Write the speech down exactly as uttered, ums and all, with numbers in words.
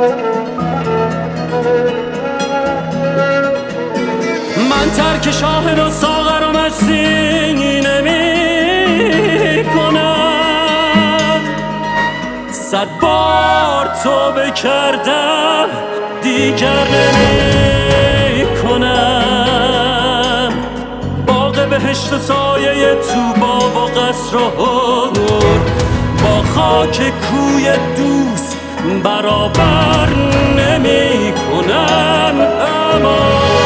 من ترک شاهد و ساغر و مستی نمی کنم، صد بار توبه کردم دیگر نمی کنم. باغ بهشت و سایه توبا و قصر و حور با خاک کوی دوست برابر نمی کنم. اما